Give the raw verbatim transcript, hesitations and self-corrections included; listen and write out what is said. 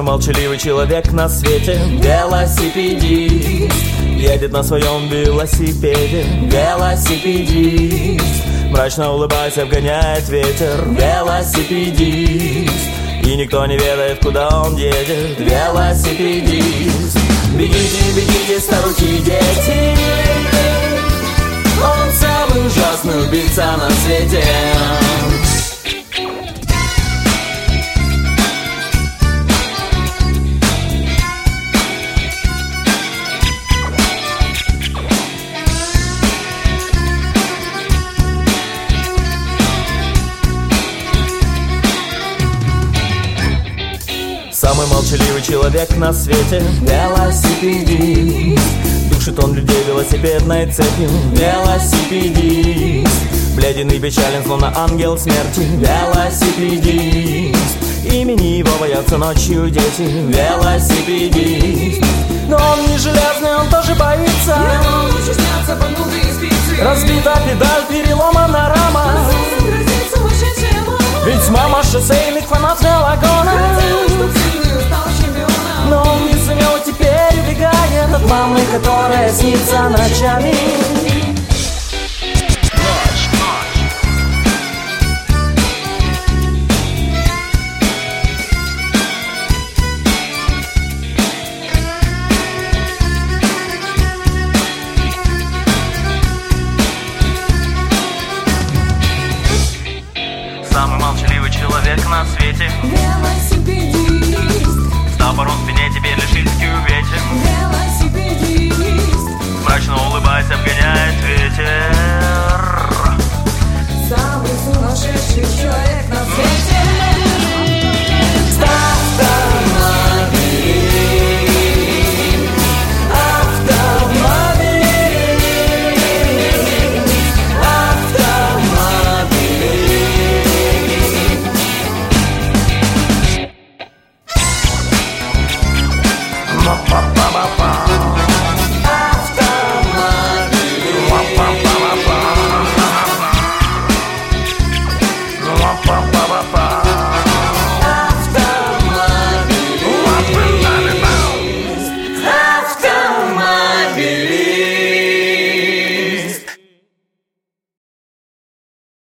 молчаливый человек на свете. Велосипедист едет на своем велосипеде. Велосипедист мрачно улыбаясь, обгоняет ветер. Велосипедист, и никто не ведает, куда он едет. Велосипедист. Бегите, бегите, старухи и дети, он самый ужасный убийца на свете. Самый молчаливый человек на свете. Велосипедист, душит он людей велосипедной цепью. Велосипедист, бледен и печален, словно ангел смерти. Велосипедист, имени его боятся ночью дети. Велосипедист, но он не железный, он тоже боится. Ему лучше снятся погнутые спицы. Разбита педаль, переломана рама. Ведь мама шоссейных фанат велогона. Но он не за него теперь убегает от мамы, которая снится ночами.